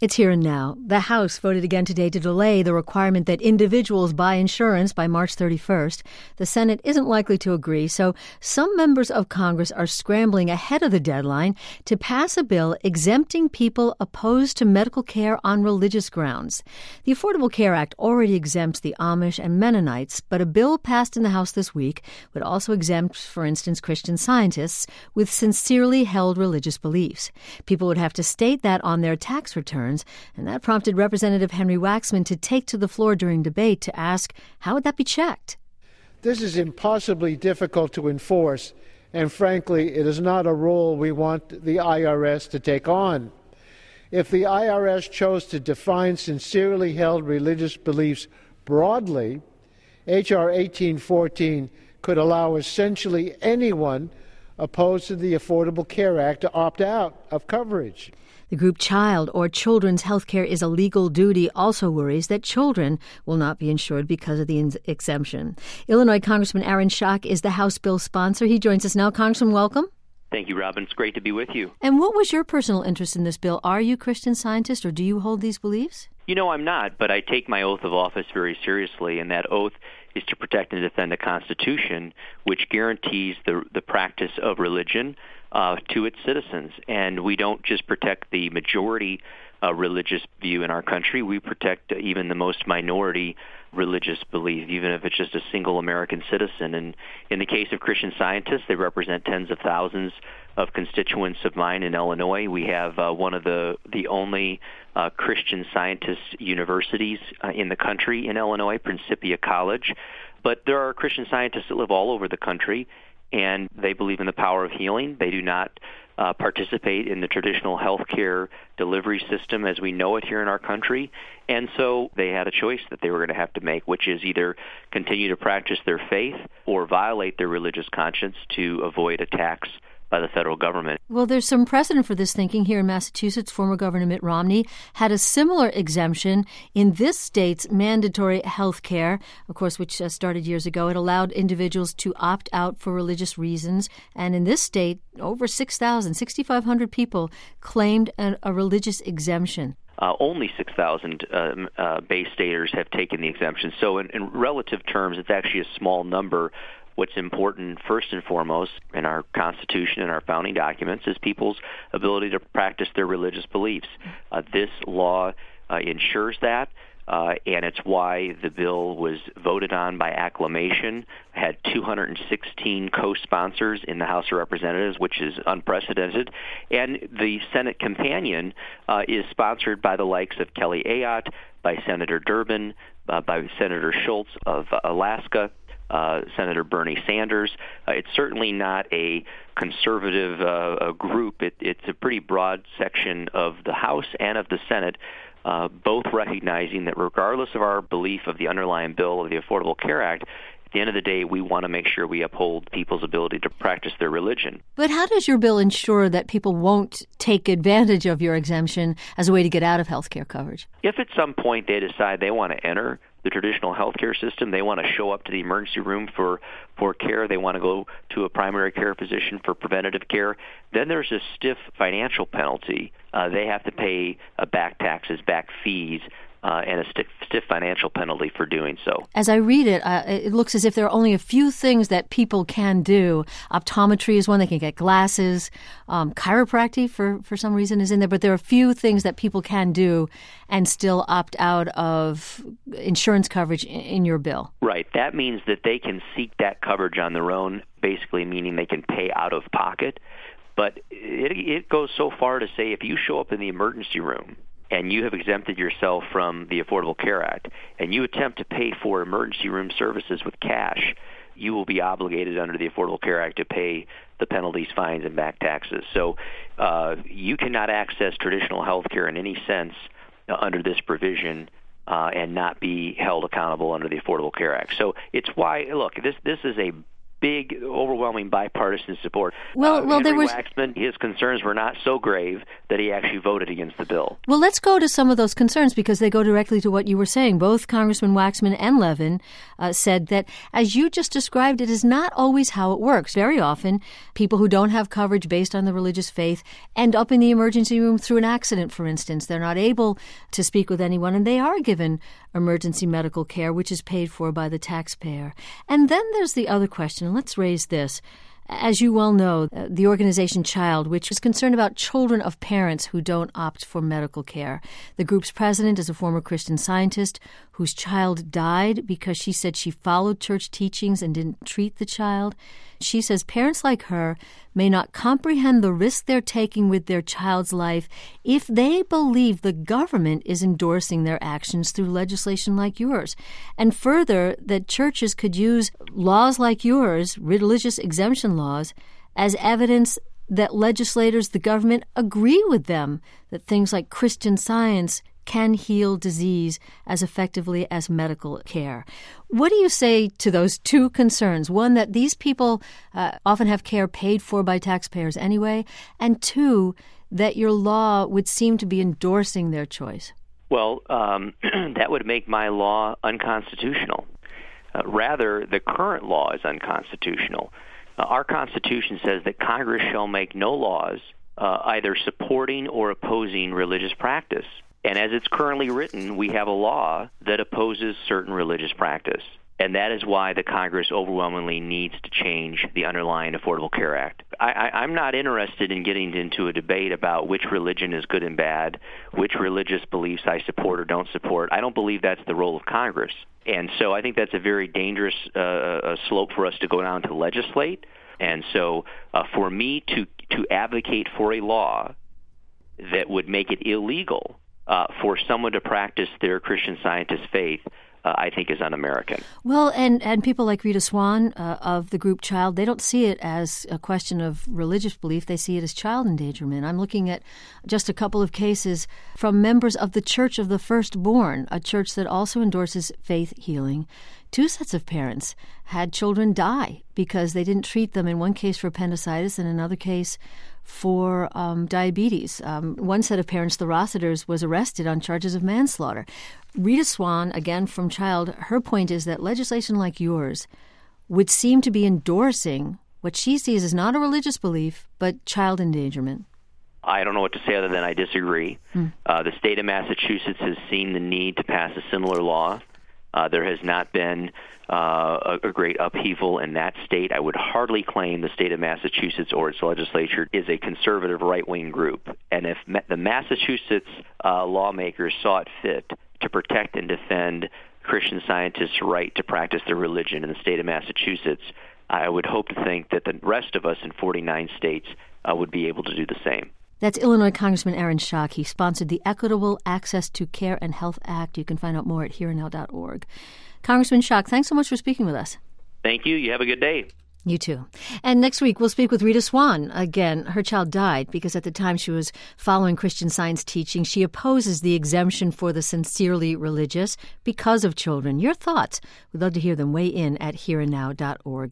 It's here and now. The House voted again today to delay the requirement that individuals buy insurance by March 31st. The Senate isn't likely to agree, so some members of Congress are scrambling ahead of the deadline to pass a bill exempting people opposed to medical care on religious grounds. The Affordable Care Act already exempts the Amish and Mennonites, but a bill passed in the House this week would also exempt, for instance, Christian Scientists with sincerely held religious beliefs. People would have to state that on their tax returns, and that prompted Representative Henry Waxman to take to the floor during debate to ask, how would that be checked? This is impossibly difficult to enforce, and frankly, it is not a role we want the IRS to take on. If the IRS chose to define sincerely held religious beliefs broadly, H.R. 1814 could allow essentially anyone opposed to the Affordable Care Act to opt out of coverage. The group Child or Children's Health Care is a Legal Duty also worries that children will not be insured because of the exemption. Illinois Congressman Aaron Schock is the House bill sponsor. He joins us now. Congressman, welcome. Thank you, Robin. It's great to be with you. And what was your personal interest in this bill? Are you Christian Scientist, or do you hold these beliefs? You know, I'm not, but I take my oath of office very seriously, and that oath is to protect and defend the Constitution, which guarantees the practice of religion to its citizens. And we don't just protect the majority religious view in our country. We protect even the most minority religious belief, even if it's just a single American citizen. And in the case of Christian Scientists, they represent tens of thousands of constituents of mine in Illinois. We have one of the only Christian Scientist universities in the country in Illinois, Principia College. But there are Christian Scientists that live all over the country, and they believe in the power of healing. They do not participate in the traditional healthcare delivery system as we know it here in our country. And so they had a choice that they were going to have to make, which is either continue to practice their faith or violate their religious conscience to avoid attacks by the federal government. Well, there's some precedent for this thinking here in Massachusetts. Former Governor Mitt Romney had a similar exemption in this state's mandatory health care, of course, which started years ago. It allowed individuals to opt out for religious reasons. And in this state, over 6,500 people claimed a religious exemption. Only 6,000 Bay Staters have taken the exemption. So in relative terms, it's actually a small number. What's important, first and foremost, in our Constitution and our founding documents is people's ability to practice their religious beliefs. This law ensures that, and it's why the bill was voted on by acclamation, had 216 co-sponsors in the House of Representatives, which is unprecedented, and the Senate companion is sponsored by the likes of Kelly Ayotte, by Senator Durbin, by Senator Schultz of Alaska, Senator Bernie Sanders. It's certainly not a conservative group. It's a pretty broad section of the House and of the Senate, both recognizing that regardless of our belief of the underlying bill of the Affordable Care Act, at the end of the day, we want to make sure we uphold people's ability to practice their religion. But how does your bill ensure that people won't take advantage of your exemption as a way to get out of health care coverage? If at some point they decide they want to enter the traditional healthcare system, they want to show up to the emergency room for care, they want to go to a primary care physician for preventative care, then there's a stiff financial penalty. They have to pay back taxes, back fees, and a stiff financial penalty for doing so. As I read it, it looks as if there are only a few things that people can do. Optometry is one. They can get glasses. Chiropractic, for some reason, is in there. But there are a few things that people can do and still opt out of insurance coverage in your bill. Right. That means that they can seek that coverage on their own, basically meaning they can pay out of pocket. But it goes so far to say if you show up in the emergency room and you have exempted yourself from the Affordable Care Act, and you attempt to pay for emergency room services with cash, you will be obligated under the Affordable Care Act to pay the penalties, fines, and back taxes. So you cannot access traditional health care in any sense under this provision and not be held accountable under the Affordable Care Act. So it's why, look, this is a big, overwhelming bipartisan support. Well, there was Waxman, his concerns were not so grave that he actually voted against the bill. Well, let's go to some of those concerns because they go directly to what you were saying. Both Congressman Waxman and Levin said that, as you just described, it is not always how it works. Very often, people who don't have coverage based on the religious faith end up in the emergency room through an accident, for instance. They're not able to speak with anyone, and they are given emergency medical care, which is paid for by the taxpayer. And then there's the other question, and let's raise this. As you well know, the organization Child, which is concerned about children of parents who don't opt for medical care. The group's president is a former Christian Scientist whose child died because she said she followed church teachings and didn't treat the child. She says parents like her may not comprehend the risk they're taking with their child's life if they believe the government is endorsing their actions through legislation like yours. And further, that churches could use laws like yours, religious exemption laws, as evidence that legislators, the government, agree with them, that things like Christian Science can heal disease as effectively as medical care. What do you say to those two concerns? One, that these people often have care paid for by taxpayers anyway, and two, that your law would seem to be endorsing their choice. Well, that would make my law unconstitutional. Rather, the current law is unconstitutional. Our Constitution says that Congress shall make no laws either supporting or opposing religious practice. And as it's currently written, we have a law that opposes certain religious practice. And that is why the Congress overwhelmingly needs to change the underlying Affordable Care Act. I'm not interested in getting into a debate about which religion is good and bad, which religious beliefs I support or don't support. I don't believe that's the role of Congress. And so I think that's a very dangerous slope for us to go down to legislate. And so for me to advocate for a law that would make it illegal for someone to practice their Christian Scientist faith, I think is un-American. Well, and people like Rita Swan of the group Child, they don't see it as a question of religious belief. They see it as child endangerment. I'm looking at just a couple of cases from members of the Church of the Firstborn, a church that also endorses faith healing. Two sets of parents had children die because they didn't treat them, in one case for appendicitis and another case for diabetes. One set of parents, the Rossiters, was arrested on charges of manslaughter. Rita Swan, again from Child, her point is that legislation like yours would seem to be endorsing what she sees as not a religious belief, but child endangerment. I don't know what to say other than I disagree. The state of Massachusetts has seen the need to pass a similar law. There has not been a great upheaval in that state. I would hardly claim the state of Massachusetts or its legislature is a conservative right-wing group. And if the Massachusetts lawmakers saw it fit to protect and defend Christian Scientists' right to practice their religion in the state of Massachusetts, I would hope to think that the rest of us in 49 states would be able to do the same. That's Illinois Congressman Aaron Schock. He sponsored the Equitable Access to Care and Health Act. You can find out more at hereandnow.org. Congressman Schock, thanks so much for speaking with us. Thank you. You have a good day. You too. And next week, we'll speak with Rita Swan. Again, her child died because at the time she was following Christian Science teaching. She opposes the exemption for the sincerely religious because of children. Your thoughts? We'd love to hear them. Weigh in at hereandnow.org.